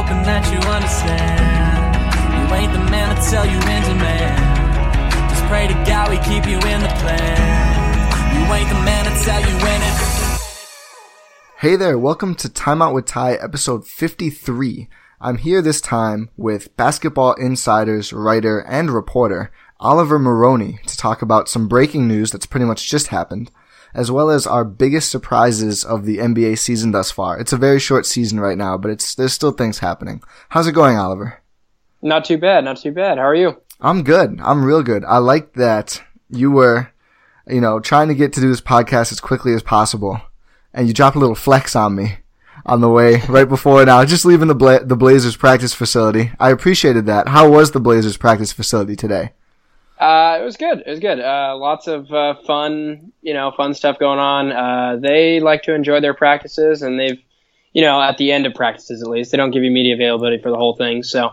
hoping that you understand. You ain't the man to tell you in demand. Just pray to God we keep you in the plan. You ain't the man to tell you when it. Hey there, welcome to Time Out with Ty, episode 53. I'm here this time with Basketball Insider's writer and reporter, Oliver Maroney, to talk about some breaking news that's pretty much just happened, as well as our biggest surprises of the NBA season thus far. It's a very short season right now, but there's still things happening. How's it going, Oliver? Not too bad. How are you? I'm good. I'm real good. I like that you were, trying to get to do this podcast as quickly as possible, and you dropped a little flex on me on the way right before now, just leaving the Blazers practice facility. I appreciated that. How was the Blazers practice facility today? It was good. Lots of fun stuff going on. They like to enjoy their practices, and they've, at the end of practices at least, they don't give you media availability for the whole thing. So,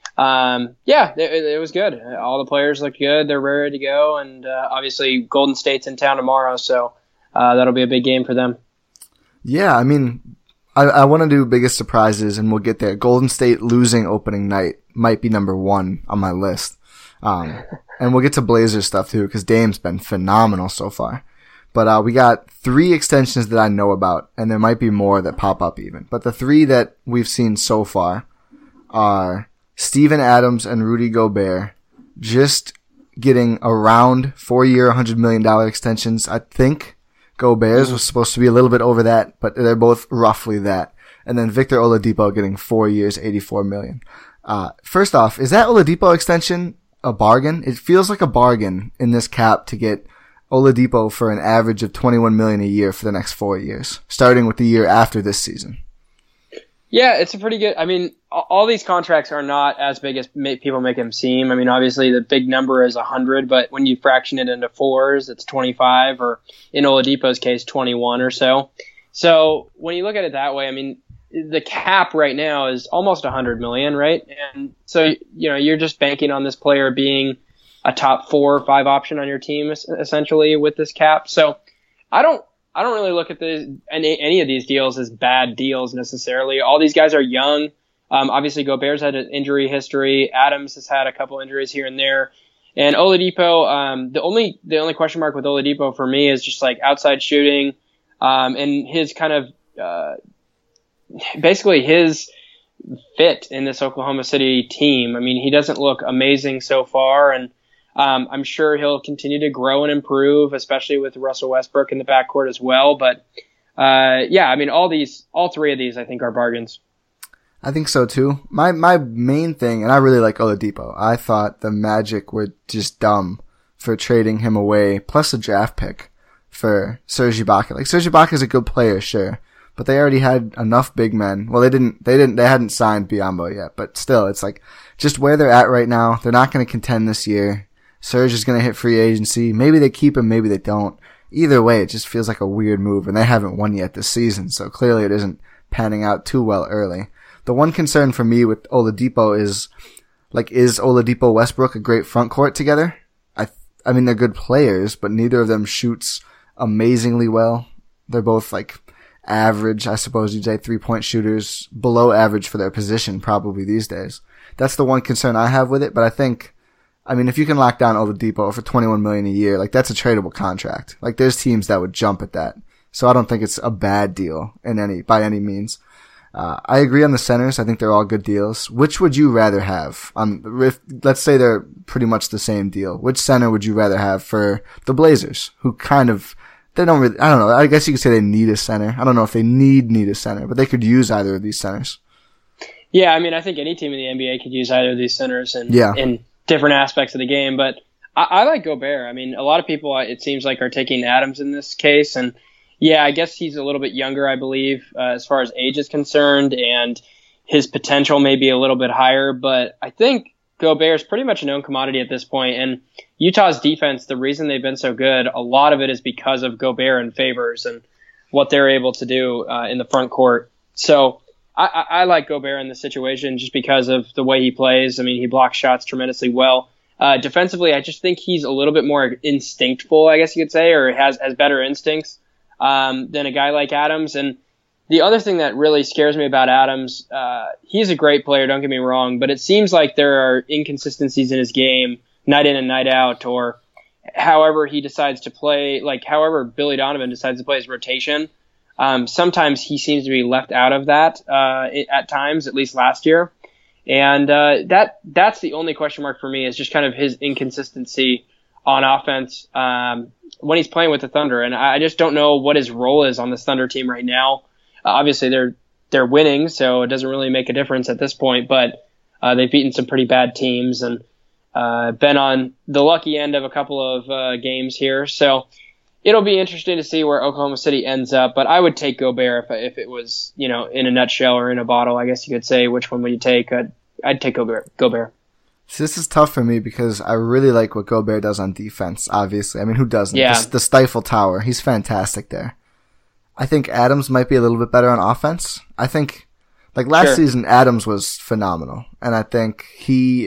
it was good. All the players looked good. They're ready to go, and obviously Golden State's in town tomorrow, so that'll be a big game for them. Yeah, I want to do biggest surprises, and we'll get there. Golden State losing opening night might be number one on my list. And we'll get to Blazers stuff too, because Dame's been phenomenal so far. But we got 3 extensions that I know about, and there might be more that pop up even. But the 3 that we've seen so far are Steven Adams and Rudy Gobert, just getting around 4-year, $100 million extensions. I think Gobert's was supposed to be a little bit over that, but they're both roughly that. And then Victor Oladipo getting 4 years, $84 million. First off, is that Oladipo extension a bargain? It feels like a bargain in this cap to get Oladipo for an average of $21 million a year for the next 4 years, starting with the year after this season. Yeah, it's a pretty good. All these contracts are not as big as people make them seem. Obviously the big number is 100, but when you fraction it into fours, it's 25, or in Oladipo's case, 21 or so. So when you look at it that way, the cap right now is almost 100 million, right? And so, you're just banking on this player being a top 4 or 5 option on your team, essentially, with this cap. So I don't really look at any of these deals as bad deals necessarily. All these guys are young. Obviously Gobert's had an injury history. Adams has had a couple injuries here and there. And Oladipo, the only question mark with Oladipo for me is just like outside shooting, and his kind of, basically his fit in this Oklahoma City team. He doesn't look amazing so far, and I'm sure he'll continue to grow and improve, especially with Russell Westbrook in the backcourt as well. But all 3 of these I think are bargains. I think so too. My main thing, and I really like Oladipo, I thought the Magic were just dumb for trading him away, plus a draft pick for Serge Ibaka. Like, Serge Ibaka's a good player, sure, but they already had enough big men. Well, they hadn't signed Biyombo yet, but still, it's like, just where they're at right now, they're not going to contend this year. Serge is going to hit free agency. Maybe they keep him, maybe they don't. Either way, it just feels like a weird move, and they haven't won yet this season, so clearly it isn't panning out too well early. The one concern for me with Oladipo is Oladipo Westbrook a great front court together? They're good players, but neither of them shoots amazingly well. They're both like average, I suppose you'd say, 3-point shooters, below average for their position probably these days. That's the one concern I have with it, but I think, if you can lock down Oladipo for $21 million a year, like, that's a tradable contract. Like, there's teams that would jump at that. So I don't think it's a bad deal by any means. I agree on the centers. I think they're all good deals. Which would you rather have? Let's say they're pretty much the same deal. Which center would you rather have for the Blazers, who they don't really, I don't know. I guess you could say they need a center. I don't know if they need a center, but they could use either of these centers. Yeah, I think any team in the NBA could use either of these centers in different aspects of the game. But I like Gobert. A lot of people, it seems like, are taking Adams in this case, and yeah, I guess he's a little bit younger, I believe, as far as age is concerned, and his potential may be a little bit higher. But I think Gobert is pretty much a known commodity at this point. And Utah's defense, the reason they've been so good, a lot of it is because of Gobert and Favors and what they're able to do in the front court. So I like Gobert in this situation just because of the way he plays. He blocks shots tremendously well. Defensively, I just think he's a little bit more instinctful, I guess you could say, or has better instincts than a guy like Adams. And the other thing that really scares me about Adams, he's a great player, don't get me wrong, but it seems like there are inconsistencies in his game, night in and night out, or however he decides to play, like however Billy Donovan decides to play his rotation. Sometimes he seems to be left out of that at times, at least last year. And that's the only question mark for me, is just kind of his inconsistency on offense when he's playing with the Thunder. And I just don't know what his role is on this Thunder team right now. Obviously, they're winning, so it doesn't really make a difference at this point. But they've beaten some pretty bad teams and been on the lucky end of a couple of games here. So it'll be interesting to see where Oklahoma City ends up. But I would take Gobert if it was, in a nutshell or in a bottle, I guess you could say. Which one would you take? I'd take Gobert. So this is tough for me because I really like what Gobert does on defense, obviously. I mean, who doesn't? Yeah. The Stifle Tower. He's fantastic there. I think Adams might be a little bit better on offense. I think, like last season, Adams was phenomenal. And I think he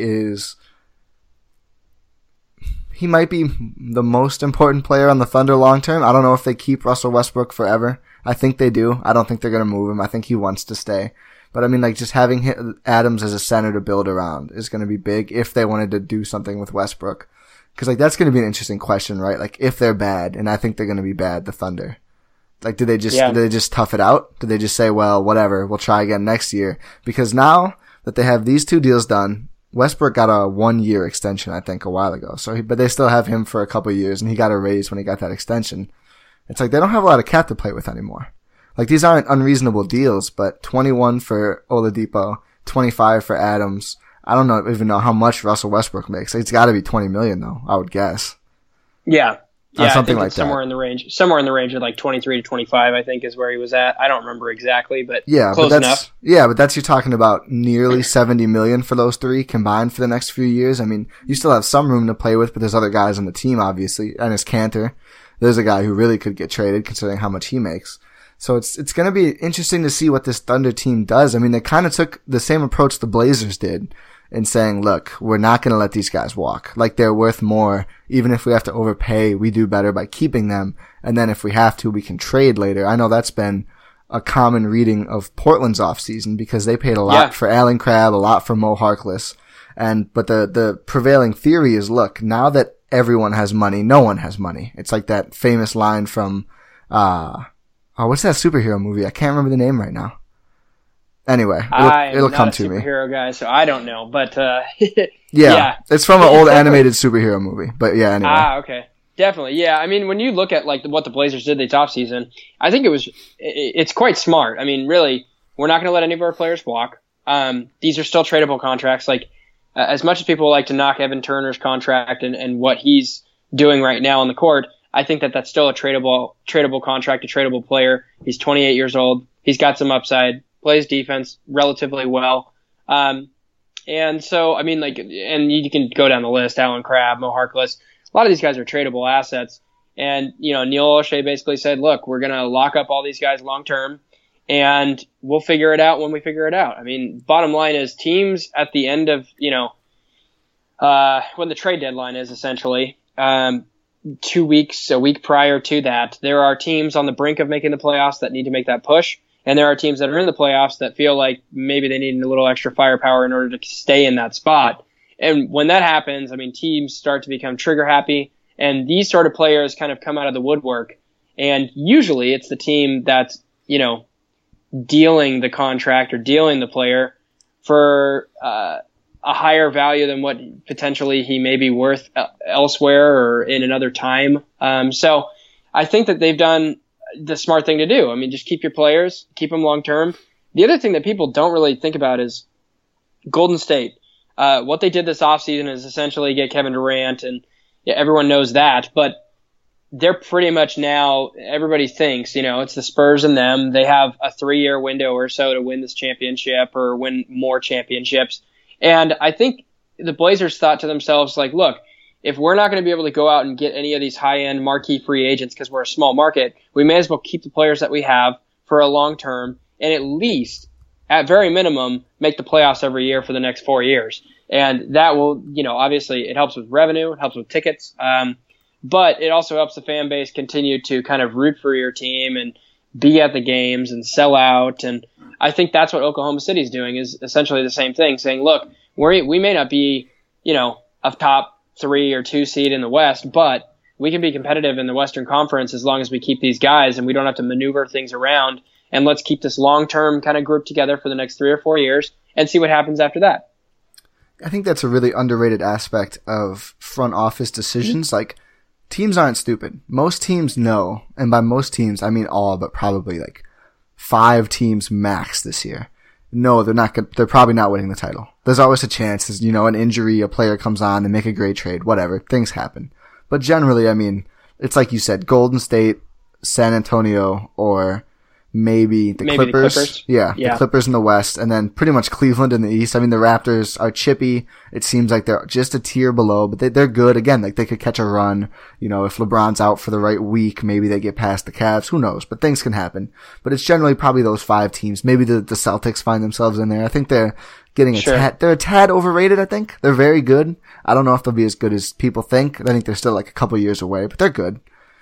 might be the most important player on the Thunder long term. I don't know if they keep Russell Westbrook forever. I think they do. I don't think they're going to move him. I think he wants to stay. But I mean, like, just having Adams as a center to build around is going to be big if they wanted to do something with Westbrook. Because, like, that's going to be an interesting question, right? Like, if they're bad, and I think they're going to be bad, the Thunder. Like, do they just tough it out? Do they just say, well, whatever, we'll try again next year? Because now that they have these two deals done, Westbrook got a 1-year extension, I think, a while ago. But they still have him for a couple of years, and he got a raise when he got that extension. It's like they don't have a lot of cap to play with anymore. Like, these aren't unreasonable deals, but 21 for Oladipo, 25 for Adams. I don't even know how much Russell Westbrook makes. It's got to be $20 million, though, I would guess. Yeah. Yeah, something I think like it's somewhere in the range of like 23 to 25, I think, is where he was at. I don't remember exactly, but close enough. Yeah, but you're talking about nearly $70 million for those three combined for the next few years. I mean, you still have some room to play with, but there's other guys on the team, obviously, and as Cantor, there's a guy who really could get traded considering how much he makes. So it's going to be interesting to see what this Thunder team does. I mean, they kind of took the same approach the Blazers did in saying, look, we're not going to let these guys walk. Like, they're worth more. Even if we have to overpay, we do better by keeping them. And then if we have to, we can trade later. I know that's been a common reading of Portland's offseason because they paid a lot for Allen Crabbe, a lot for Mo Harkless. But the prevailing theory is, look, now that everyone has money, no one has money. It's like that famous line from, what's that superhero movie? I can't remember the name right now. Anyway, it'll come to me. I'm not a superhero guy, so I don't know. But yeah, it's from an old animated superhero movie. But yeah, anyway. Okay, definitely. Yeah, I mean, when you look at like what the Blazers did this offseason, I think it's quite smart. I mean, really, we're not going to let any of our players walk. These are still tradable contracts. Like as much as people like to knock Evan Turner's contract and what he's doing right now on the court, I think that's still a tradable contract, a tradable player. He's 28 years old. He's got some upside. Plays defense relatively well. And so, I mean, like, and you can go down the list, Allen Crabbe, Mo Harkless. A lot of these guys are tradable assets. And, Neil Olshey basically said, look, we're going to lock up all these guys long term and we'll figure it out when we figure it out. I mean, bottom line is teams at the end of, when the trade deadline is essentially, 2 weeks, a week prior to that, there are teams on the brink of making the playoffs that need to make that push. And there are teams that are in the playoffs that feel like maybe they need a little extra firepower in order to stay in that spot. And when that happens, I mean, teams start to become trigger happy, and these sort of players kind of come out of the woodwork. And usually it's the team that's, dealing the contract or dealing the player for a higher value than what potentially he may be worth elsewhere or in another time. So I think that they've done the smart thing to do. I mean, just keep your players, keep them long term. The other thing that people don't really think about is Golden State. What they did this offseason is essentially get Kevin Durant, and everyone knows that, but they're pretty much now, everybody thinks, it's the Spurs and them. They have a 3-year window or so to win this championship or win more championships. And I think the Blazers thought to themselves, like, look, if we're not going to be able to go out and get any of these high-end marquee free agents because we're a small market, we may as well keep the players that we have for a long term and at least, at very minimum, make the playoffs every year for the next 4 years. And that will, obviously it helps with revenue, it helps with tickets, but it also helps the fan base continue to kind of root for your team and be at the games and sell out. And I think that's what Oklahoma City is doing, is essentially the same thing, saying, look, we may not be, a top 3 or 2 seed in the West, but we can be competitive in the Western Conference as long as we keep these guys and we don't have to maneuver things around. And let's keep this long-term kind of group together for the next 3 or 4 years and see what happens after that. I think that's a really underrated aspect of front office decisions. Like, teams aren't stupid. Most teams know, and by most teams, I mean all, but probably like 5 teams max this year. No, they're probably not winning the title. There's always a chance, an injury, a player comes on, they make a great trade, whatever. Things happen. But generally, I mean, it's like you said, Golden State, San Antonio, or maybe the Clippers. Yeah, the Clippers in the West, and then pretty much Cleveland in the East. I mean, the Raptors are chippy. It seems like they're just a tier below, but they're good. Again, like, they could catch a run. If LeBron's out for the right week, maybe they get past the Cavs. Who knows? But things can happen. But it's generally probably those 5 teams. Maybe the Celtics find themselves in there. I think they're getting they're a tad overrated, I think. They're very good. I don't know if they'll be as good as people think. I think they're still like a couple years away, but they're good.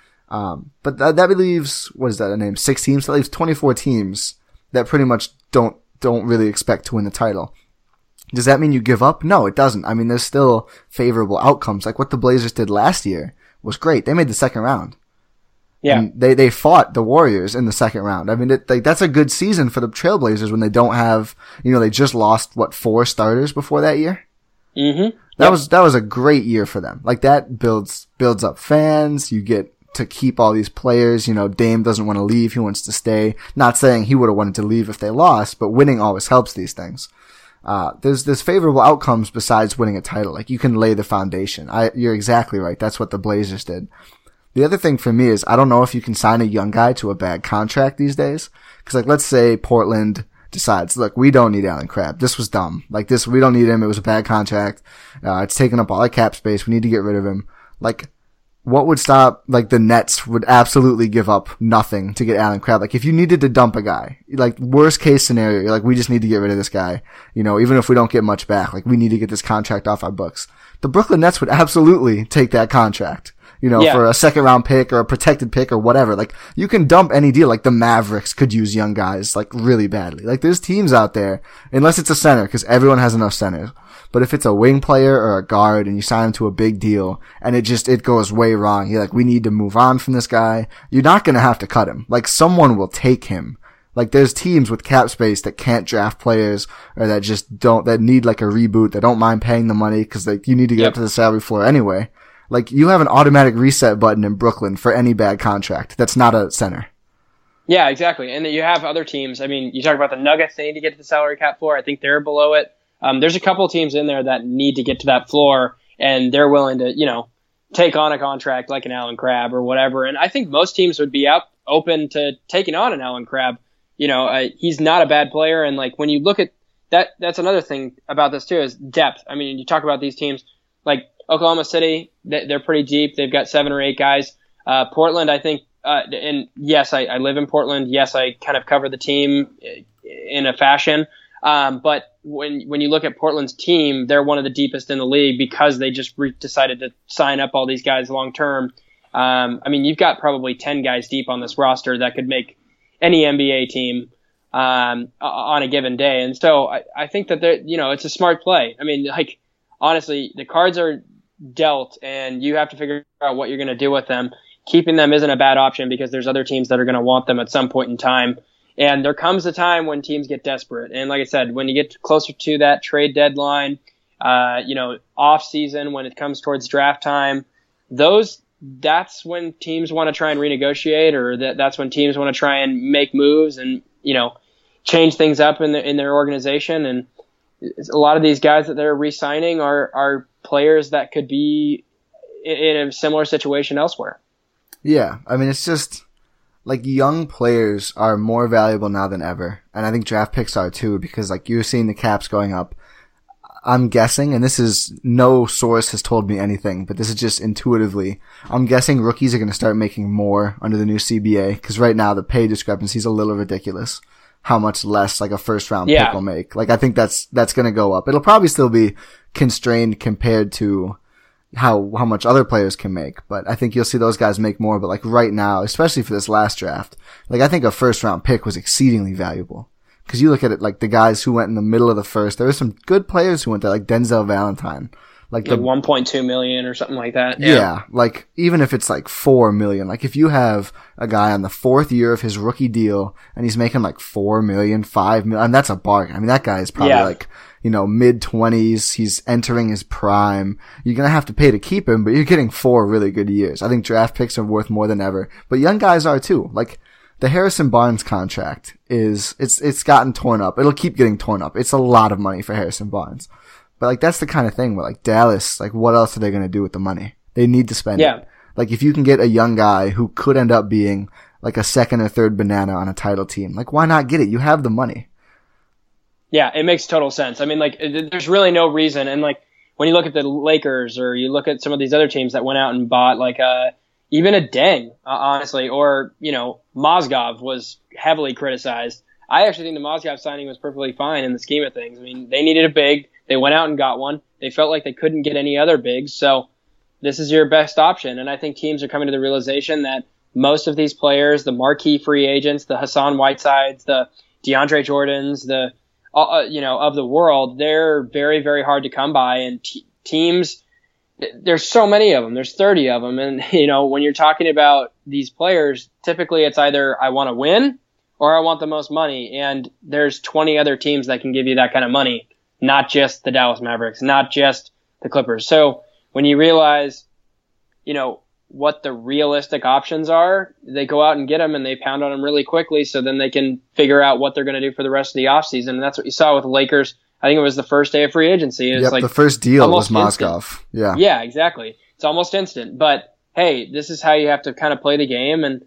But that leaves, what is that a name? 6 teams? That leaves 24 teams that pretty much don't really expect to win the title. Does that mean you give up? No, it doesn't. I mean, there's still favorable outcomes. Like what the Blazers did last year was great. They made the second round. Yeah. And they fought the Warriors in the second round. I mean, that's a good season for the Trailblazers when they don't have, they just lost, 4 starters before that year? Mm-hmm. That was a great year for them. Like, that builds up fans. You get to keep all these players. Dame doesn't want to leave. He wants to stay. Not saying he would have wanted to leave if they lost, but winning always helps these things. There's favorable outcomes besides winning a title. Like, you can lay the foundation. You're exactly right. That's what the Blazers did. The other thing for me is, I don't know if you can sign a young guy to a bad contract these days. Cause like, let's say Portland decides, look, we don't need Allen Crabbe. This was dumb. Like this, we don't need him. It was a bad contract. It's taking up all our cap space. We need to get rid of him. Like, what would stop, like, the Nets would absolutely give up nothing to get Allen Crabbe. Like, if you needed to dump a guy, like, worst case scenario, you're like, we just need to get rid of this guy. Even if we don't get much back, like, we need to get this contract off our books. The Brooklyn Nets would absolutely take that contract. For a second round pick or a protected pick or whatever. Like, you can dump any deal. Like, the Mavericks could use young guys, like, really badly. Like, there's teams out there, unless it's a center, because everyone has enough centers. But if it's a wing player or a guard and you sign him to a big deal and it goes way wrong, you're like, we need to move on from this guy. You're not gonna have to cut him. Like, someone will take him. Like, there's teams with cap space that can't draft players or that need like a reboot. They don't mind paying the money because you need to get up to the salary floor anyway. Like, you have an automatic reset button in Brooklyn for any bad contract. That's not a center. Yeah, exactly. And you have other teams. I mean, you talk about the Nuggets, they need to get to the salary cap floor. I think they're below it. There's a couple teams in there that need to get to that floor, and they're willing to, take on a contract like an Allen Crabbe or whatever. And I think most teams would be open to taking on an Allen Crabbe. He's not a bad player. And like, when you look at that, that's another thing about this too, is depth. I mean, you talk about these teams like Oklahoma City, they're pretty deep. They've got 7 or 8 guys. Portland, I think, and yes, I live in Portland. Yes, I kind of cover the team in a fashion. But when you look at Portland's team, they're one of the deepest in the league because they just decided to sign up all these guys long term. I mean, you've got probably 10 guys deep on this roster that could make any NBA team on a given day. And so I think that it's a smart play. I mean, like, honestly, the cards are dealt and you have to figure out what you're going to do with them. Keeping them isn't a bad option because there's other teams that are going to want them at some point in time. And there comes a time when teams get desperate. And like I said, when you get closer to that trade deadline, off season, when it comes towards draft time, that's when teams want to try and renegotiate, or that's when teams want to try and make moves and, change things up in their organization. And a lot of these guys that they're re-signing are players that could be in a similar situation elsewhere. Yeah. I mean, it's just like young players are more valuable now than ever. And I think draft picks are too, because like you're seeing the caps going up. I'm guessing, and this is no source has told me anything, but this is just intuitively, I'm guessing rookies are going to start making more under the new CBA, because right now the pay discrepancy is a little ridiculous. How much less like a first round pick will make. Like I think that's going to go up. It'll probably still be constrained compared to, how much other players can make, but I think you'll see those guys make more. But like right now, especially for this last draft, like I think a first round pick was exceedingly valuable. Cause you look at it like the guys who went in the middle of the first, there were some good players who went there, like Denzel Valentine. Like 1.2 million or something like that. Yeah. Like even if it's like 4 million, like if you have a guy on the 4th year of his rookie deal and he's making like 4 million, 5 million, and that's a bargain. I mean, that guy is probably like, mid-20s. He's entering his prime. You're going to have to pay to keep him, but you're getting 4 really good years. I think draft picks are worth more than ever, but young guys are too. Like the Harrison Barnes contract it's gotten torn up. It'll keep getting torn up. It's a lot of money for Harrison Barnes. But like that's the kind of thing where like Dallas, like what else are they going to do with the money? They need to spend it. Like if you can get a young guy who could end up being like a second or third banana on a title team, like why not get it? You have the money. Yeah, it makes total sense. I mean, like there's really no reason. And like when you look at the Lakers or you look at some of these other teams that went out and bought like even a Deng, honestly, or Mozgov was heavily criticized. I actually think the Mozgov signing was perfectly fine in the scheme of things. I mean, they needed a big. They went out and got one. They felt like they couldn't get any other bigs, so this is your best option. And I think teams are coming to the realization that most of these players, the marquee free agents, the Hassan Whitesides, the DeAndre Jordans, the of the world, they're very, very hard to come by. And teams, there's so many of them. There's 30 of them. And when you're talking about these players, typically it's either I want to win or I want the most money. And there's 20 other teams that can give you that kind of money. Not just the Dallas Mavericks, not just the Clippers. So when you realize, what the realistic options are, they go out and get them and they pound on them really quickly so then they can figure out what they're going to do for the rest of the offseason. And that's what you saw with the Lakers. I think it was the first day of free agency. It was like the first deal was Mozgov. Yeah. Yeah, exactly. It's almost instant. But hey, this is how you have to kind of play the game. And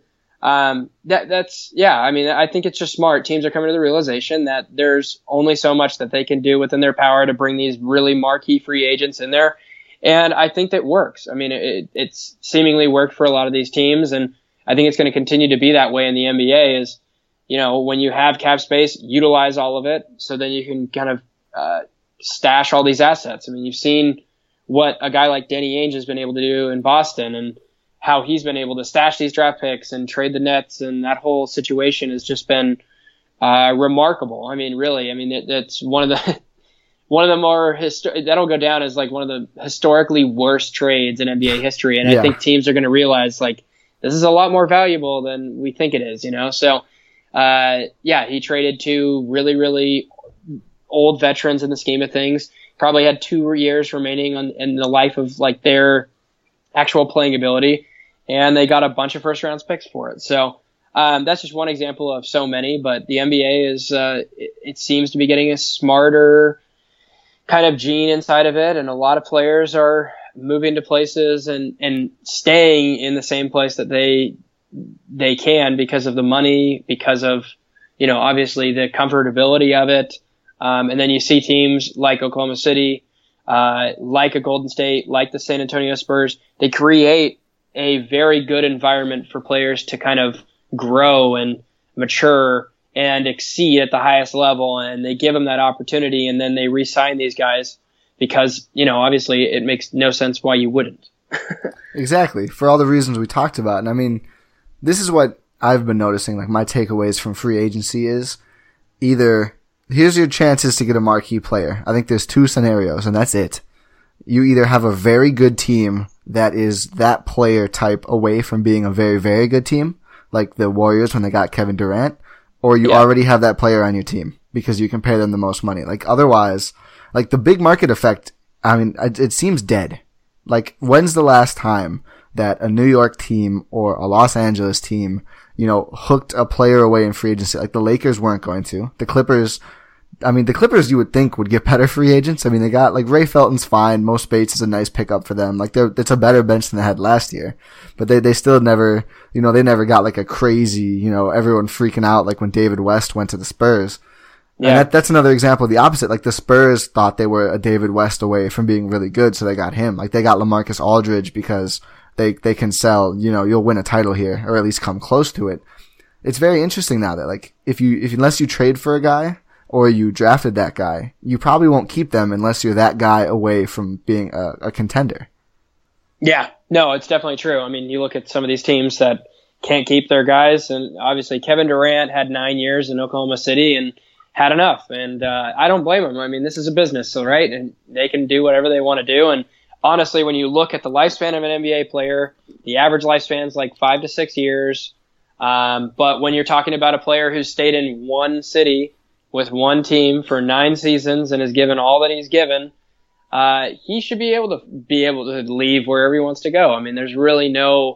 that's I mean, I think it's just smart. Teams are coming to the realization that there's only so much that they can do within their power to bring these really marquee free agents in there. And I think that works. I mean, it's seemingly worked for a lot of these teams. And I think it's going to continue to be that way in the NBA is, when you have cap space, utilize all of it. So then you can kind of, stash all these assets. I mean, you've seen what a guy like Danny Ainge has been able to do in Boston and how he's been able to stash these draft picks and trade the Nets, and that whole situation has just been remarkable. I mean, really, that's one of the more that'll go down as like one of the historically worst trades in NBA history. And I think teams are going to realize like this is a lot more valuable than we think it is. So he traded 2 really, really old veterans in the scheme of things. Probably had 2 years remaining in the life of like their actual playing ability. And they got a bunch of first round picks for it. So that's just one example of so many. But the NBA is it seems to be getting a smarter kind of gene inside of it, and a lot of players are moving to places and staying in the same place that they can because of the money, because of obviously the comfortability of it. And then you see teams like Oklahoma City, like a Golden State, like the San Antonio Spurs. They create a very good environment for players to kind of grow and mature and exceed at the highest level, and they give them that opportunity, and then they re-sign these guys because, obviously it makes no sense why you wouldn't. Exactly. For all the reasons we talked about. And I mean, this is what I've been noticing, like my takeaways from free agency is either here's your chances to get a marquee player. I think there's 2 scenarios, and that's it. You either have a very good team that is that player type away from being a very, very good team, like the Warriors when they got Kevin Durant, or you already have that player on your team because you can pay them the most money. Like otherwise, like the big market effect, I mean, it seems dead. Like when's the last time that a New York team or a Los Angeles team, hooked a player away in free agency? Like the Lakers weren't going to. The Clippers you would think would get better free agents. I mean, they got like Ray Felton's fine. Mo Spates is a nice pickup for them. Like it's a better bench than they had last year, but they still never, they never got like a crazy, everyone freaking out like when David West went to the Spurs. Yeah. And that's another example of the opposite. Like the Spurs thought they were a David West away from being really good, so they got him. Like they got LaMarcus Aldridge because they can sell, you'll win a title here or at least come close to it. It's very interesting now that like if unless you trade for a guy or you drafted that guy, you probably won't keep them unless you're that guy away from being a contender. Yeah, no, it's definitely true. I mean, you look at some of these teams that can't keep their guys, and obviously Kevin Durant had 9 years in Oklahoma City and had enough, and I don't blame him. I mean, this is a business, so right, and they can do whatever they want to do. And honestly, when you look at the lifespan of an NBA player, the average lifespan is like 5 to 6 years. But when you're talking about a player who's stayed in one city with one team for 9 seasons and has given all that he's given, he should be able to leave wherever he wants to go. I mean, there's really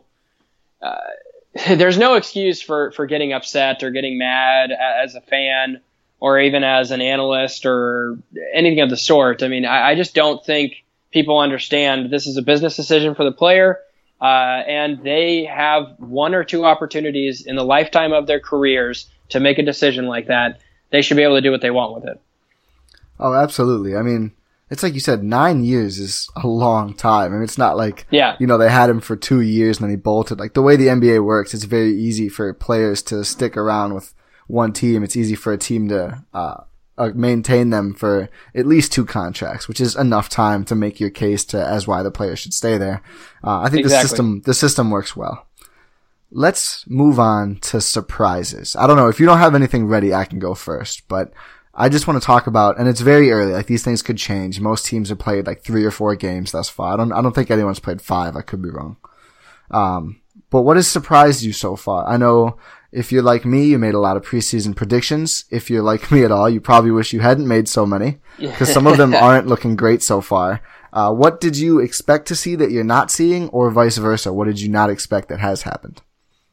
there's no excuse for getting upset or getting mad as a fan or even as an analyst or anything of the sort. I mean, I just don't think people understand this is a business decision for the player, and they have 1 or 2 opportunities in the lifetime of their careers to make a decision like that. They should be able to do what they want with it. Oh, absolutely. I mean, it's like you said, 9 years is a long time. I mean, it's not like, they had him for 2 years and then he bolted. Like, the way the NBA works, it's very easy for players to stick around with one team. It's easy for a team to maintain them for at least 2 contracts, which is enough time to make your case as why the player should stay there. I think the system works well. Let's move on to surprises. I don't know, if you don't have anything ready, I can go first, but I just want to talk about, and it's very early, like these things could change. Most teams have played like 3 or 4 games thus far. I don't think anyone's played 5. I could be wrong. But what has surprised you so far? I know if you're like me, you made a lot of preseason predictions. If you're like me at all, you probably wish you hadn't made so many, because some of them aren't looking great so far. What did you expect to see that you're not seeing, or vice versa? What did you not expect that has happened?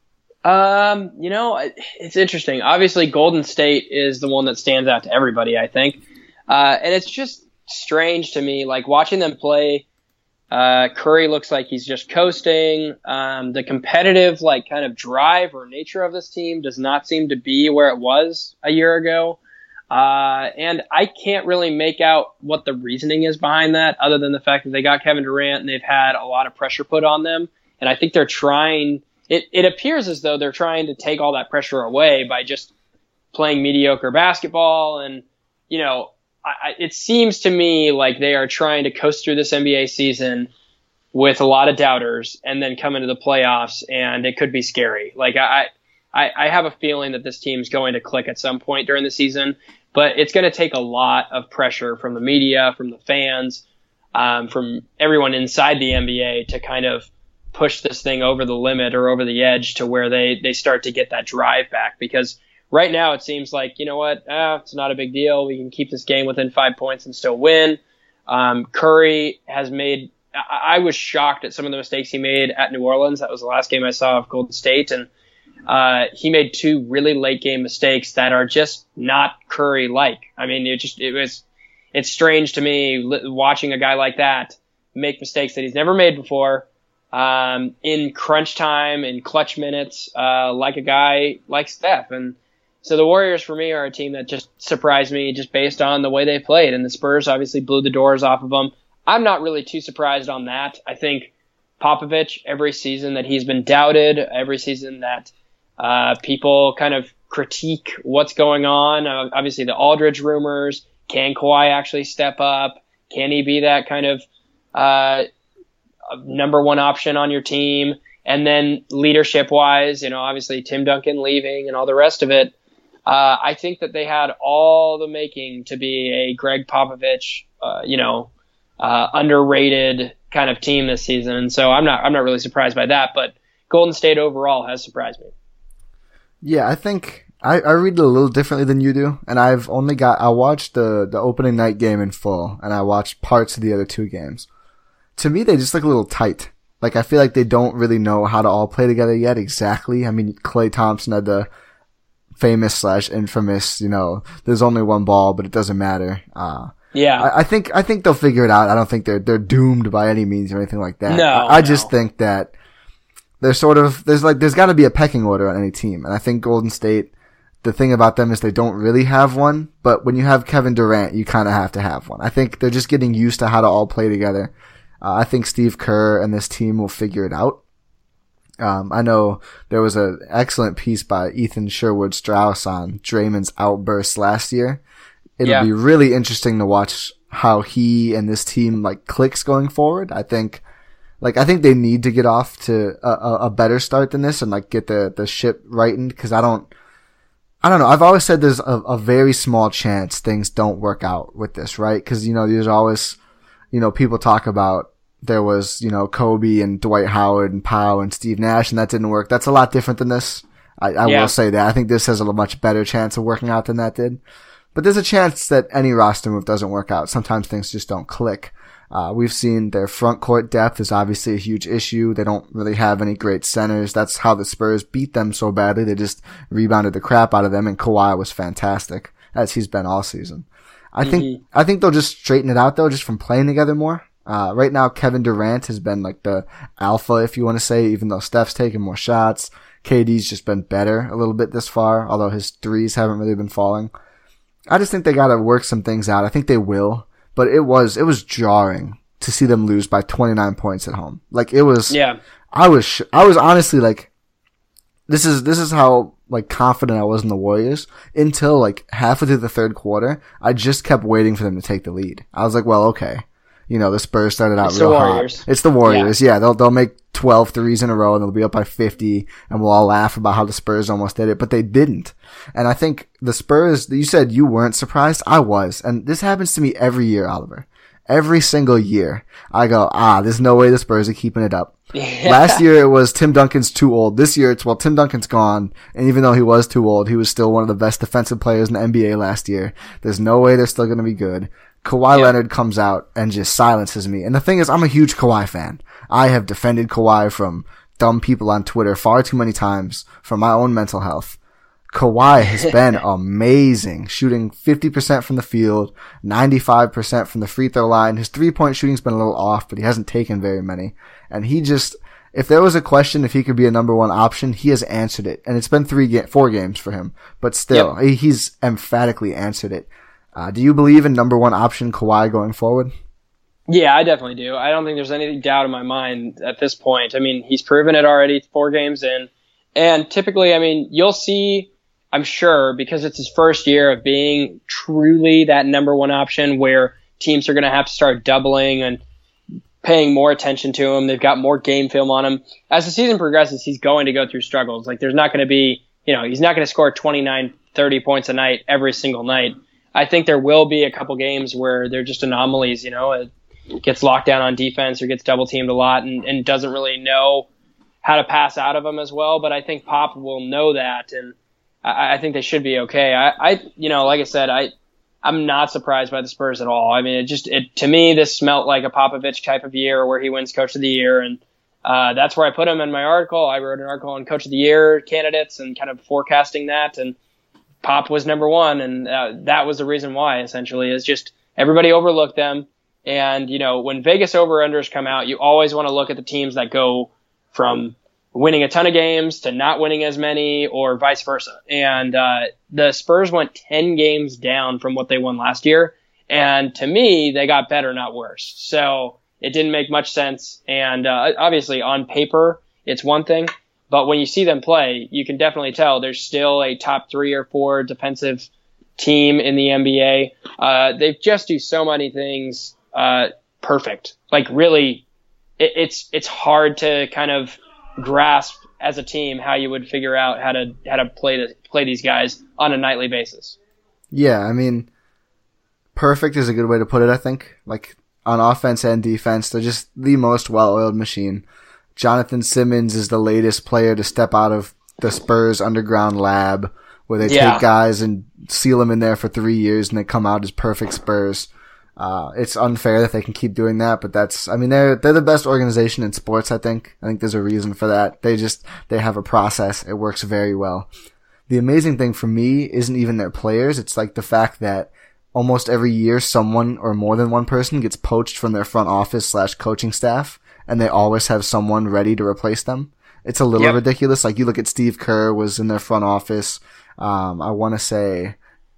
It's interesting. Obviously, Golden State is the one that stands out to everybody, I think. And it's just strange to me, like watching them play. Curry looks like he's just coasting. The competitive, like, kind of drive or nature of this team does not seem to be where it was a year ago. And I can't really make out what the reasoning is behind that, other than the fact that they got Kevin Durant and they've had a lot of pressure put on them. And I think they're trying, it appears as though they're trying to take all that pressure away by just playing mediocre basketball. And, it seems to me like they are trying to coast through this NBA season with a lot of doubters and then come into the playoffs, and it could be scary. Like, I have a feeling that this team's going to click at some point during the season, but it's going to take a lot of pressure from the media, from the fans, from everyone inside the NBA to kind of push this thing over the limit or over the edge to where they start to get that drive back. Because right now it seems like, it's not a big deal. We can keep this game within 5 points and still win. Curry has made, I was shocked at some of the mistakes he made at New Orleans. That was the last game I saw of Golden State. And he made 2 really late game mistakes that are just not Curry-like. I mean, it's strange to me watching a guy like that make mistakes that he's never made before. In crunch time, in clutch minutes, like a guy like Steph. And so the Warriors for me are a team that just surprised me just based on the way they played. And the Spurs obviously blew the doors off of them. I'm not really too surprised on that. I think Popovich, every season that he's been doubted, every season that people kind of critique what's going on, obviously the Aldridge rumors, can Kawhi actually step up? Can he be that kind of number 1 option on your team? And then leadership wise, obviously Tim Duncan leaving and all the rest of it. I think that they had all the making to be a Greg Popovich, underrated kind of team this season. And so I'm not really surprised by that, but Golden State overall has surprised me. Yeah, I think I read it a little differently than you do. And I watched the opening night game in full, and I watched parts of the other 2 games. To me, they just look a little tight. Like, I feel like they don't really know how to all play together yet exactly. I mean, Klay Thompson had the famous / infamous, there's only one ball, but it doesn't matter. Yeah. I think they'll figure it out. I don't think they're doomed by any means or anything like that. No. I just think that they're there's gotta be a pecking order on any team. And I think Golden State, the thing about them is they don't really have one, but when you have Kevin Durant, you kind of have to have one. I think they're just getting used to how to all play together. I think Steve Kerr and this team will figure it out. I know there was an excellent piece by Ethan Sherwood-Strauss on Draymond's outbursts last year. It'll be really interesting to watch how he and this team clicks going forward. I think Like, I think they need to get off to a better start than this and like get the ship rightened, because I don't know. I've always said there's a very small chance things don't work out with this, right? Because, there's always, people talk about there was, Kobe and Dwight Howard and Powell and Steve Nash, and that didn't work. That's a lot different than this. I will say that. I think this has a much better chance of working out than that did. But there's a chance that any roster move doesn't work out. Sometimes things just don't click. We've seen their front court depth is obviously a huge issue. They don't really have any great centers. That's how the Spurs beat them so badly. They just rebounded the crap out of them, and Kawhi was fantastic, as he's been all season. I think they'll just straighten it out though, just from playing together more. Right now, Kevin Durant has been like the alpha, if you want to say, even though Steph's taking more shots. KD's just been better a little bit this far, although his threes haven't really been falling. I just think they gotta work some things out. I think they will. But it was jarring to see them lose by 29 points at home. Like, it was, I was honestly like, this is how like confident I was in the Warriors until like halfway through the third quarter. I just kept waiting for them to take the lead. I was like, well, okay. The Spurs started out real hot. It's the Warriors. Yeah, they'll make 12 threes in a row and they'll be up by 50 and we'll all laugh about how the Spurs almost did it, but they didn't. And I think the Spurs, you said you weren't surprised. I was. And this happens to me every year, Oliver. Every single year. I go, there's no way the Spurs are keeping it up. Yeah. Last year it was Tim Duncan's too old. This year it's, well, Tim Duncan's gone. And even though he was too old, he was still one of the best defensive players in the NBA last year. There's no way they're still going to be good. Kawhi Leonard comes out and just silences me. And the thing is, I'm a huge Kawhi fan. I have defended Kawhi from dumb people on Twitter far too many times for my own mental health. Kawhi has been amazing, shooting 50% from the field, 95% from the free throw line. His 3-point shooting's been a little off, but he hasn't taken very many. And he just, if there was a question if he could be a number one option, he has answered it. And it's been 4 games for him, but still, he's emphatically answered it. Do you believe in number one option Kawhi going forward? Yeah, I definitely do. I don't think there's any doubt in my mind at this point. I mean, he's proven it already 4 games in. And typically, I mean, you'll see, I'm sure, because it's his first year of being truly that number one option where teams are going to have to start doubling and paying more attention to him. They've got more game film on him. As the season progresses, he's going to go through struggles. Like, there's not going to be, he's not going to score 29, 30 points a night every single night. I think there will be a couple games where they're just anomalies, it gets locked down on defense or gets double teamed a lot and doesn't really know how to pass out of them as well. But I think Pop will know that, and I think they should be okay. Like I said, I'm not surprised by the Spurs at all. I mean, to me, this smelt like a Popovich type of year where he wins Coach of the Year, and that's where I put him in my article. I wrote an article on Coach of the Year candidates and kind of forecasting that, and Pop was number one, and that was the reason why, essentially, is just everybody overlooked them. And, when Vegas over-unders come out, you always want to look at the teams that go from winning a ton of games to not winning as many or vice versa. And the Spurs went 10 games down from what they won last year. And to me, they got better, not worse. So it didn't make much sense. And obviously, on paper, it's one thing. But when you see them play, you can definitely tell there's still a top 3 or 4 defensive team in the NBA. They just do so many things perfect. Like, really, it's hard to kind of grasp as a team how you would figure out how to play these guys on a nightly basis. Yeah, I mean, perfect is a good way to put it, I think. Like, on offense and defense, they're just the most well-oiled machine. Jonathan Simmons is the latest player to step out of the Spurs underground lab where they take guys and seal them in there for 3 years and they come out as perfect Spurs. It's unfair that they can keep doing that, but they're the best organization in sports, I think. I think there's a reason for that. They have a process. It works very well. The amazing thing for me isn't even their players. It's like the fact that almost every year someone or more than one person gets poached from their front office / coaching staff, and they always have someone ready to replace them. It's a little ridiculous. Like, you look at Steve Kerr was in their front office. I want to say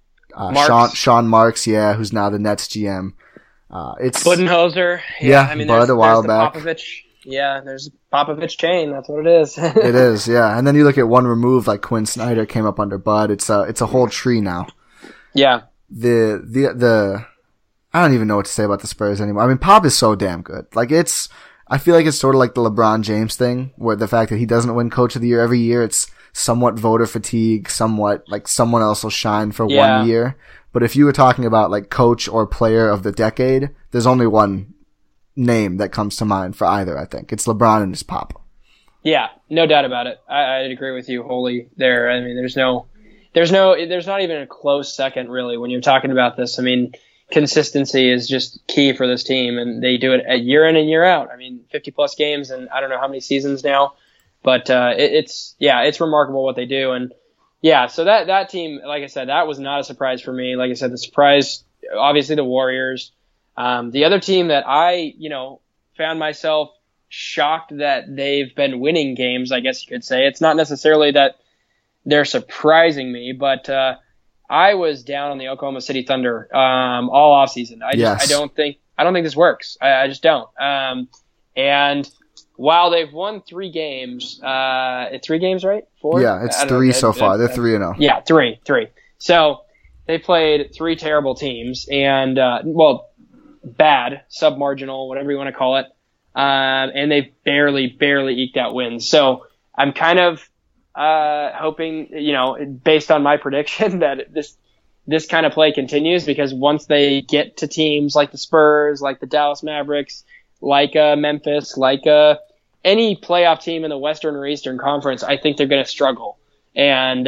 Sean Marks, who's now the Nets GM. It's Budenholzer. Bud a while back. Popovich. Yeah, there's Popovich chain. That's what it is. It is, yeah. And then you look at one remove, like Quinn Snyder came up under Bud. It's a whole tree now. Yeah. The I don't even know what to say about the Spurs anymore. I mean, Pop is so damn good. Like, I feel like it's sort of like the LeBron James thing, where the fact that he doesn't win Coach of the Year every year, it's somewhat voter fatigue, somewhat like someone else will shine for 1 year. But if you were talking about like coach or player of the decade, there's only one name that comes to mind for either, I think. It's LeBron and his pop. Yeah, no doubt about it. I'd agree with you wholly there. I mean, there's not even a close second really when you're talking about this. I mean, consistency is just key for this team, and they do it at year in and year out. I mean, 50 plus games and I don't know how many seasons now, but it's remarkable what they do. And yeah, so that team, like I said, that was not a surprise for me. Like I said, the surprise, obviously the Warriors. The other team that I, found myself shocked that they've been winning games, I guess you could say. It's not necessarily that they're surprising me, but I was down on the Oklahoma City Thunder all offseason. I don't think this works. I just don't. And while they've won 3 games, 3 games, right? 4? Yeah, it's 3 so far. They're 3-0. Yeah, 3. So they played 3 terrible teams and, bad, submarginal, whatever you want to call it. And they barely eked out wins. So I'm kind of hoping, based on my prediction, that this kind of play continues, because once they get to teams like the Spurs, like the Dallas Mavericks, like Memphis, like any playoff team in the Western or Eastern Conference, I think they're going to struggle. And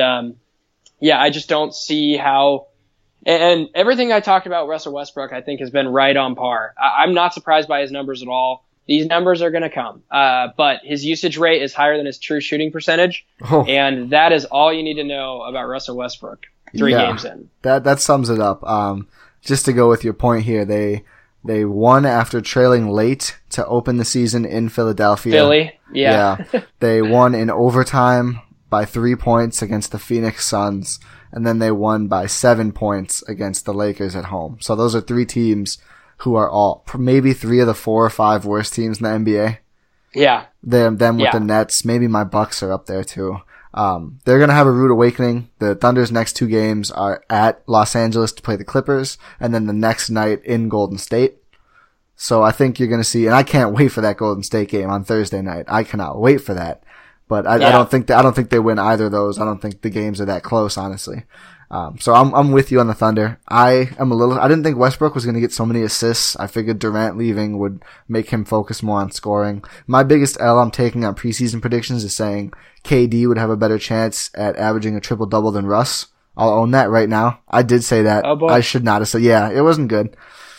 I just don't see how. And everything I talked about Russell Westbrook, I think, has been right on par. I'm not surprised by his numbers at all. These numbers are going to come. But his usage rate is higher than his true shooting percentage. Oh. And that is all you need to know about Russell Westbrook 3 games in. That sums it up. Just to go with your point here, they won after trailing late to open the season in Philadelphia. Philly, yeah. They won in overtime by 3 points against the Phoenix Suns. And then they won by 7 points against the Lakers at home. So those are 3 teams who are all maybe 3 of the 4 or 5 worst teams in the NBA. Yeah. Them with the Nets. Maybe my Bucks are up there too. They're going to have a rude awakening. The Thunder's next 2 games are at Los Angeles to play the Clippers, and then the next night in Golden State. So I think you're going to see, and I can't wait for that Golden State game on Thursday night. I cannot wait for that. But I don't think they win either of those. I don't think the games are that close, honestly. So I'm with you on the Thunder. I didn't think Westbrook was going to get so many assists. I figured Durant leaving would make him focus more on scoring. My biggest L I'm taking on preseason predictions is saying KD would have a better chance at averaging a triple-double than Russ. I'll own that right now. I did say that. Oh boy. I should not have said, it wasn't good.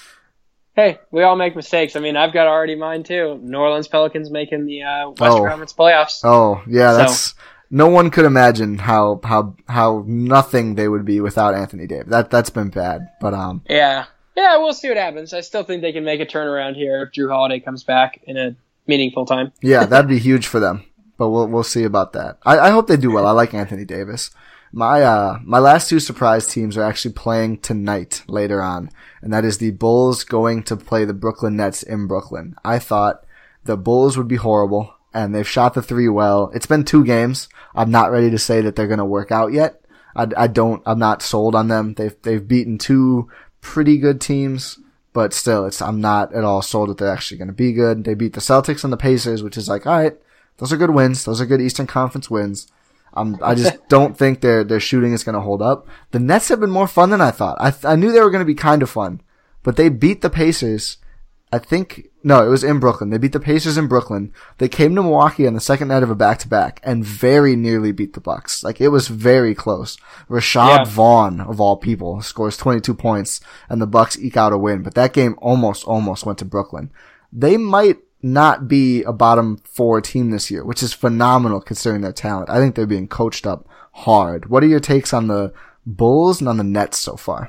Hey, we all make mistakes. I mean, I've got already mine too. New Orleans Pelicans making the Western Conference playoffs. Oh, yeah, no one could imagine how nothing they would be without Anthony Davis. That's been bad, but yeah, we'll see what happens. I still think they can make a turnaround here if Drew Holiday comes back in a meaningful time. Yeah, that'd be huge for them. But we'll see about that. I hope they do well. I like Anthony Davis. My last 2 surprise teams are actually playing tonight later on, and that is the Bulls going to play the Brooklyn Nets in Brooklyn. I thought the Bulls would be horrible, and they've shot the 3 well. It's been 2 games. I'm not ready to say that they're going to work out yet. I'm not sold on them. They've beaten 2 pretty good teams, but still, I'm not at all sold that they're actually going to be good. They beat the Celtics and the Pacers, which is like, all right, those are good wins. Those are good Eastern Conference wins. I just don't think their shooting is going to hold up. The Nets have been more fun than I thought. I knew they were going to be kind of fun, but they beat the Pacers. It was in Brooklyn. They beat the Pacers in Brooklyn. They came to Milwaukee on the second night of a back-to-back and very nearly beat the Bucks. Like, it was very close. Rashad Vaughn, of all people, scores 22 points and the Bucks eke out a win, but that game almost went to Brooklyn. They might not be a bottom 4 team this year, which is phenomenal considering their talent. I think they're being coached up hard. What are your takes on the Bulls and on the Nets so far?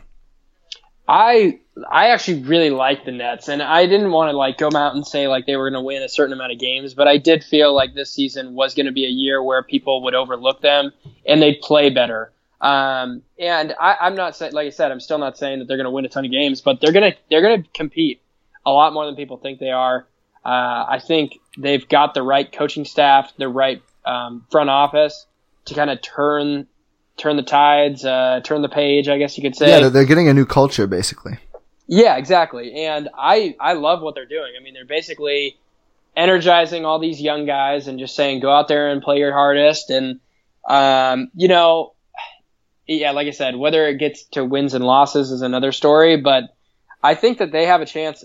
I actually really like the Nets, and I didn't want to go out and say they were going to win a certain amount of games, but I did feel like this season was going to be a year where people would overlook them and they'd play better. And I'm not saying, like I said, I'm still not saying that they're going to win a ton of games, but they're going to compete a lot more than people think they are. I think they've got the right coaching staff, the right front office to kind of turn the tides, turn the page, I guess you could say. Yeah, they're getting a new culture, basically. Yeah, exactly. And I love what they're doing. I mean, they're basically energizing all these young guys and just saying, go out there and play your hardest. And, yeah, like I said, whether it gets to wins and losses is another story, but I think that they have a chance.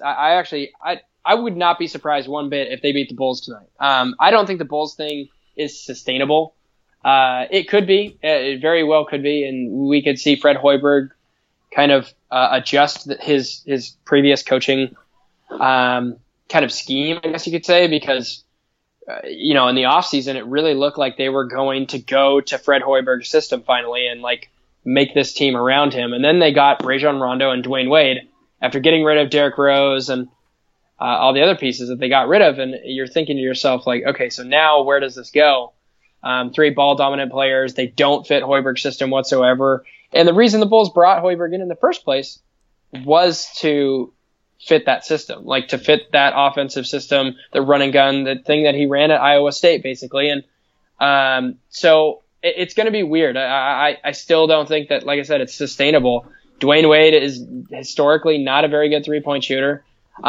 I would not be surprised one bit if they beat the Bulls tonight. I don't think the Bulls thing is sustainable. It could be. It very well could be, and we could see Fred Hoiberg kind of adjust his previous coaching kind of scheme, I guess you could say, because in the offseason it really looked like they were going to go to Fred Hoiberg's system finally and like make this team around him. And then they got Rajon Rondo and Dwayne Wade after getting rid of Derrick Rose and all the other pieces that they got rid of. And you're thinking to yourself, like, okay, so now where does this go? 3 ball-dominant players. They don't fit Hoiberg's system whatsoever. And the reason the Bulls brought Hoiberg in the first place was to fit that system, like to fit that offensive system, the run and gun, the thing that he ran at Iowa State, basically. And so it's going to be weird. I still don't think that, like I said, it's sustainable. Dwayne Wade is historically not a very good three-point shooter.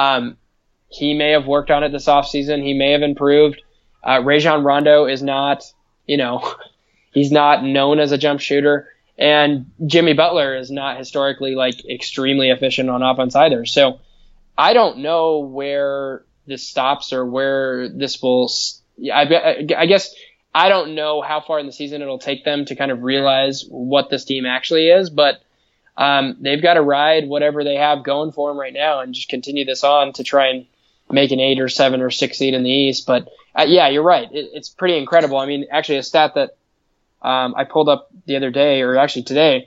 He may have worked on it this offseason. He may have improved. Rajon Rondo is not, he's not known as a jump shooter. And Jimmy Butler is not historically like extremely efficient on offense either. So I don't know where this stops or where this will. I guess I don't know how far in the season it'll take them to kind of realize what this team actually is, but they've got to ride whatever they have going for them right now and just continue this on to try and make an 8 or 7 or 6 seed in the East. But yeah, you're right. It's pretty incredible. I mean, actually a stat that I pulled up the other day, or actually today,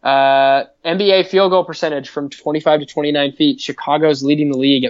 NBA field goal percentage from 25 to 29 feet. Chicago's leading the league at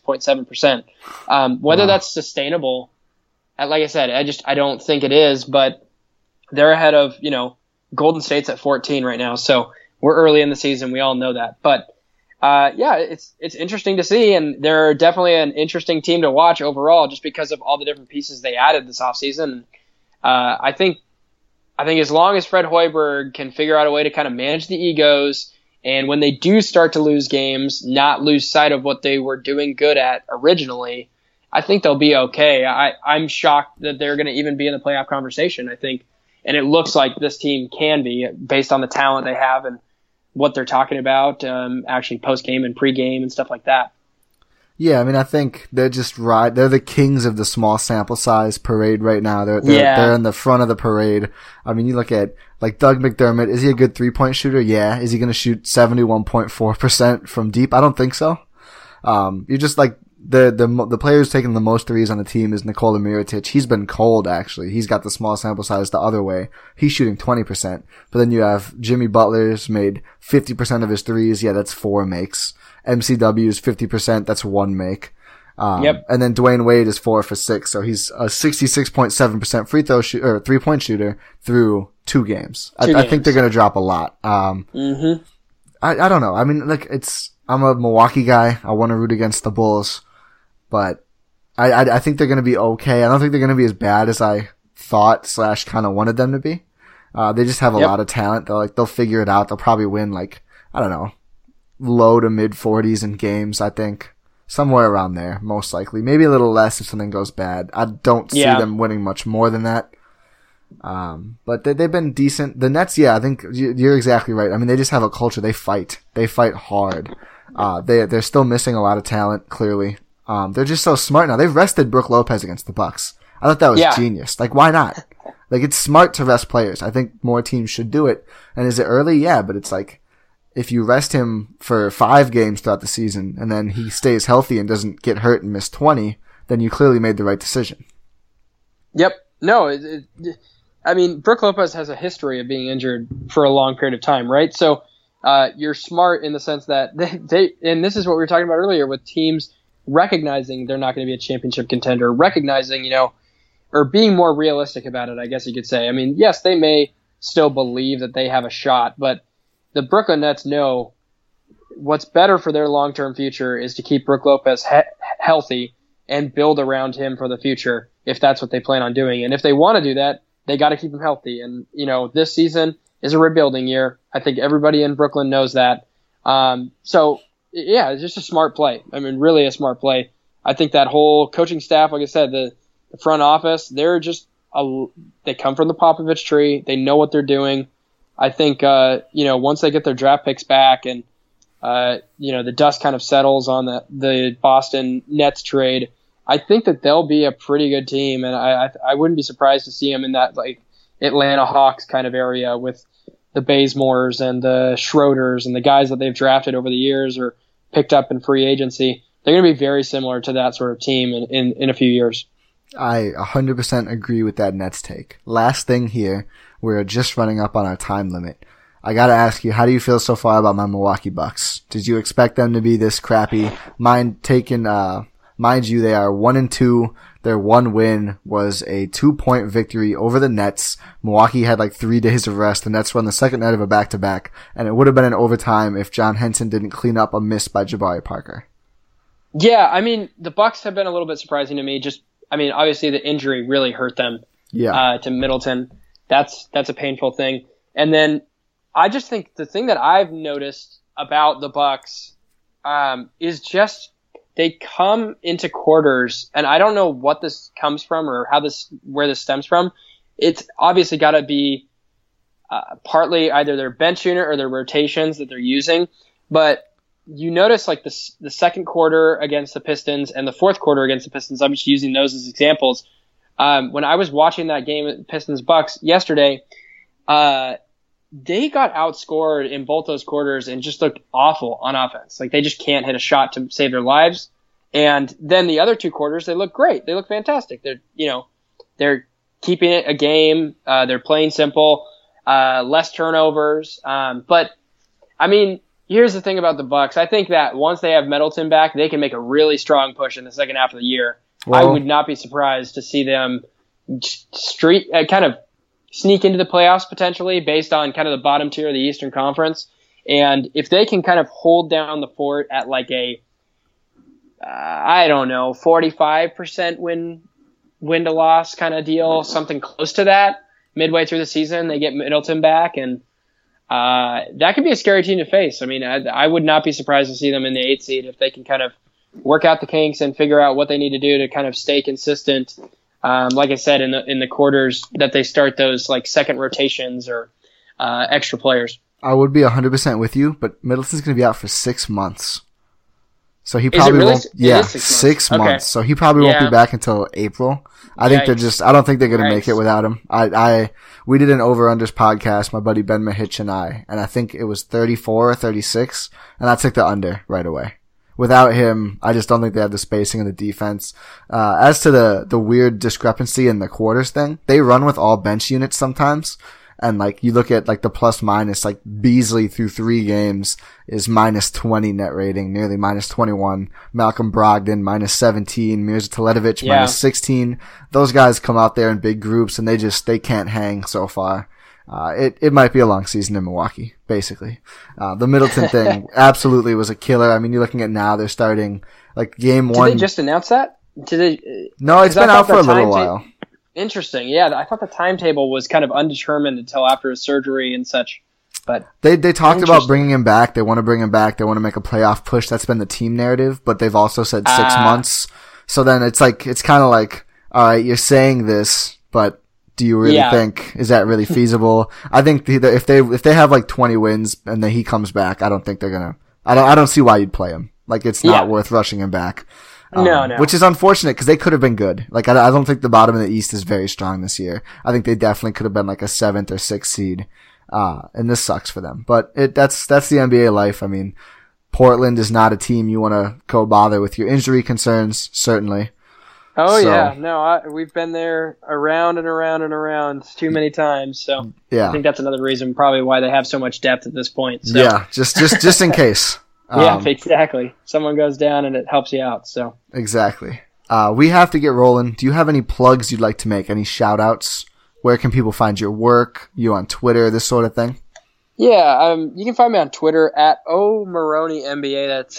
46.7%. Whether that's sustainable, like I said, I don't think it is, but they're ahead of, Golden State's at 14 right now. So we're early in the season. We all know that, but yeah, it's interesting to see, and they're definitely an interesting team to watch overall, just because of all the different pieces they added this offseason. I think as long as Fred Hoiberg can figure out a way to kind of manage the egos, and when they do start to lose games, not lose sight of what they were doing good at originally, I think they'll be okay. I'm shocked that they're going to even be in the playoff conversation, I think. And it looks like this team can be, based on the talent they have and what they're talking about, actually post-game and pre-game and stuff like that. Yeah, I mean, I think they're they're the kings of the small sample size parade right now. They're in the front of the parade. I mean, you look at, like, Doug McDermott. Is he a good 3-point shooter? Yeah. Is he going to shoot 71.4% from deep? I don't think so. You're just like, the player who's taking the most threes on the team is Nikola Mirotic. He's been cold, actually. He's got the small sample size the other way. He's shooting 20%. But then you have Jimmy Butler's made 50% of his threes. Yeah, that's 4 makes. MCW's 50%, that's 1 make. Yep. And then Dwayne Wade is 4 for 6, so he's a 66.7% free throw or 3-point shooter through 2 games. I think they're gonna drop a lot. I don't know. I mean, like, I'm a Milwaukee guy. I want to root against the Bulls, but I think they're gonna be okay. I don't think they're gonna be as bad as I thought / kind of wanted them to be. They just have a lot of talent. They'll figure it out. They'll probably win, like, I don't know, low to mid 40s in games, I think. Somewhere around there, most likely. Maybe a little less if something goes bad. I don't see them winning much more than that. But they've been decent. The Nets, yeah, I think you're exactly right. I mean, they just have a culture. They fight. They fight hard. They're still missing a lot of talent, clearly. They're just so smart now. They've rested Brook Lopez against the Bucks. I thought that was genius. Like, why not? Like, it's smart to rest players. I think more teams should do it. And is it early? Yeah, but it's like, if you rest him for 5 games throughout the season and then he stays healthy and doesn't get hurt and miss 20, then you clearly made the right decision. Yep. No, I mean, Brook Lopez has a history of being injured for a long period of time, right? So you're smart in the sense that they and this is what we were talking about earlier with teams recognizing they're not going to be a championship contender, recognizing, or being more realistic about it, I guess you could say. I mean, yes, they may still believe that they have a shot, but the Brooklyn Nets know what's better for their long-term future is to keep Brook Lopez healthy and build around him for the future, if that's what they plan on doing. And if they want to do that, they got to keep him healthy. And, this season is a rebuilding year. I think everybody in Brooklyn knows that. So, yeah, it's just a smart play. I mean, really a smart play. I think that whole coaching staff, like I said, the front office, they're just they come from the Popovich tree. They know what they're doing. I think once they get their draft picks back and the dust kind of settles on the Boston Nets trade, I think that they'll be a pretty good team, and I wouldn't be surprised to see them in that like Atlanta Hawks kind of area with the Bazemores and the Schroeders and the guys that they've drafted over the years or picked up in free agency. They're going to be very similar to that sort of team in a few years. I 100% agree with that Nets take. Last thing here, we're just running up on our time limit. I gotta ask you, how do you feel so far about my Milwaukee Bucks? Did you expect them to be this crappy? Mind you, they are 1-2. Their one win was a 2-point victory over the Nets. Milwaukee had like 3 days of rest. The Nets won the second night of a back-to-back, and it would have been an overtime if John Henson didn't clean up a miss by Jabari Parker. Yeah, I mean, the Bucks have been a little bit surprising to me. Obviously the injury really hurt them. Yeah. To Middleton. That's a painful thing. And then I just think the thing that I've noticed about the Bucks is just they come into quarters, and I don't know what this comes from or where this stems from. It's obviously got to be partly either their bench unit or their rotations that they're using, but you notice like the second quarter against the Pistons and the fourth quarter against the Pistons. I'm just using those as examples. When I was watching that game, Pistons Bucks yesterday, they got outscored in both those quarters and just looked awful on offense. Like they just can't hit a shot to save their lives. And then the other 2 quarters, they look great. They look fantastic. They're keeping it a game. They're playing simple, less turnovers. But I mean, here's the thing about the Bucks. I think that once they have Middleton back, they can make a really strong push in the second half of the year. Well, I would not be surprised to see them kind of sneak into the playoffs potentially based on kind of the bottom tier of the Eastern Conference. And if they can kind of hold down the fort at like a, 45% win to loss kind of deal, something close to that, midway through the season, they get Middleton back, and that could be a scary team to face. I mean, I would not be surprised to see them in the 8th seed if they can kind of work out the kinks and figure out what they need to do to kind of stay consistent. Like I said, in the quarters that they start those like second rotations or extra players. I would be 100% with you, but Middleton's going to be out for 6 months. So he probably won't. Yeah, 6 months. Okay. So he probably won't be back until April. I think I don't think they're going to make it without him. We did an over-unders podcast, my buddy Ben Mahich and I think it was 34 or 36, and I took the under right away. Without him, I just don't think they have the spacing and the defense. As to the weird discrepancy in the quarters thing, they run with all bench units sometimes. And like you look at like the plus minus, like Beasley through 3 games is -20 net rating, nearly -21. Malcolm Brogdon -17, Mirza Teletovic -16. Those guys come out there in big groups and they can't hang so far. It might be a long season in Milwaukee, basically. The Middleton thing absolutely was a killer. I mean, you're looking at now they're starting like game 1. Did they just announce that? No, it's been out for a little while. Interesting. Yeah, I thought the timetable was kind of undetermined until after his surgery and such. But they talked about bringing him back. They want to bring him back. They want to make a playoff push. That's been the team narrative. But they've also said 6 months. So then it's kind of like, all right, you're saying this, but do you really think is that really feasible? I think if they have like 20 wins and then he comes back, I don't think they're gonna. I don't see why you'd play him. Like it's not worth rushing him back. No. Which is unfortunate because they could have been good. Like I don't think the bottom of the East is very strong this year. I think they definitely could have been like a 7th or 6th seed. And this sucks for them. But that's the NBA life. I mean, Portland is not a team you want to go bother with your injury concerns, certainly. Oh yeah, no, we've been there around and around and around too many times. So yeah. I think that's another reason probably why they have so much depth at this point. So. Yeah, just in case. Yeah, exactly. Someone goes down and it helps you out. So exactly. We have to get rolling. Do you have any plugs you'd like to make? Any shout outs? Where can people find your work? You on Twitter, this sort of thing? Yeah, you can find me on Twitter at OMaroneyNBA. That's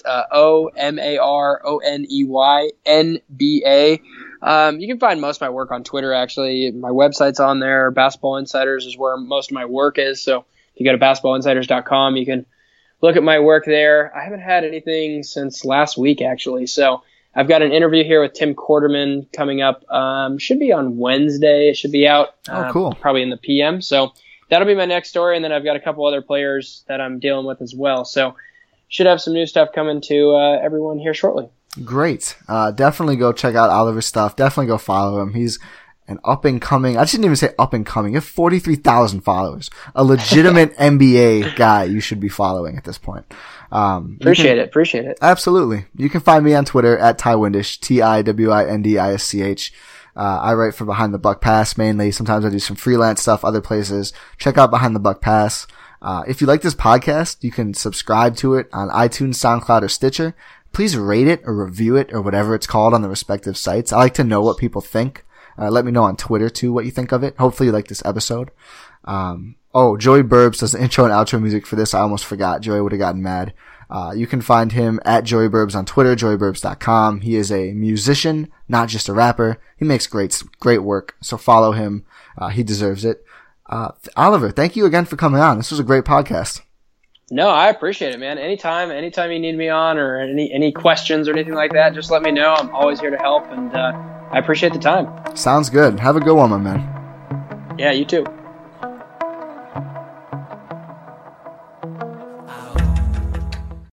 OMaroneyNBA. You can find most of my work on Twitter, actually. My website's on there. Basketball Insiders is where most of my work is. So if you go to basketballinsiders.com, you can look at my work there. I haven't had anything since last week, actually. So I've got an interview here with Tim Quarterman coming up. Should be on Wednesday. It should be out. Cool. Probably in the PM. So that'll be my next story. And then I've got a couple other players that I'm dealing with as well. So should have some new stuff coming to everyone here shortly. Great. Definitely go check out Oliver's stuff. Definitely go follow him. He's an up-and-coming, I shouldn't even say up-and-coming. You have 43,000 followers. A legitimate NBA guy you should be following at this point. Appreciate it. Absolutely. You can find me on Twitter at Ty Windisch, TIWINDISCH. I write for Behind the Buck Pass mainly. Sometimes I do some freelance stuff other places. Check out Behind the Buck Pass. If you like this podcast, you can subscribe to it on iTunes, SoundCloud, or Stitcher. Please rate it or review it or whatever it's called on the respective sites. I like to know what people think. Let me know on Twitter too what you think of it. Hopefully you like this episode. Joey Burbs does the intro and outro music for this. I almost forgot. Joey would have gotten mad. You can find him at Joey Burbs on Twitter, joeyburbs.com. He is a musician, not just a rapper. He makes great work. So follow him. He deserves it. Oliver, thank you again for coming on. This was a great podcast. No, I appreciate it, man. Anytime you need me on or any questions or anything like that, just let me know. I'm always here to help, and I appreciate the time. Sounds good. Have a good one, my man. Yeah, you too.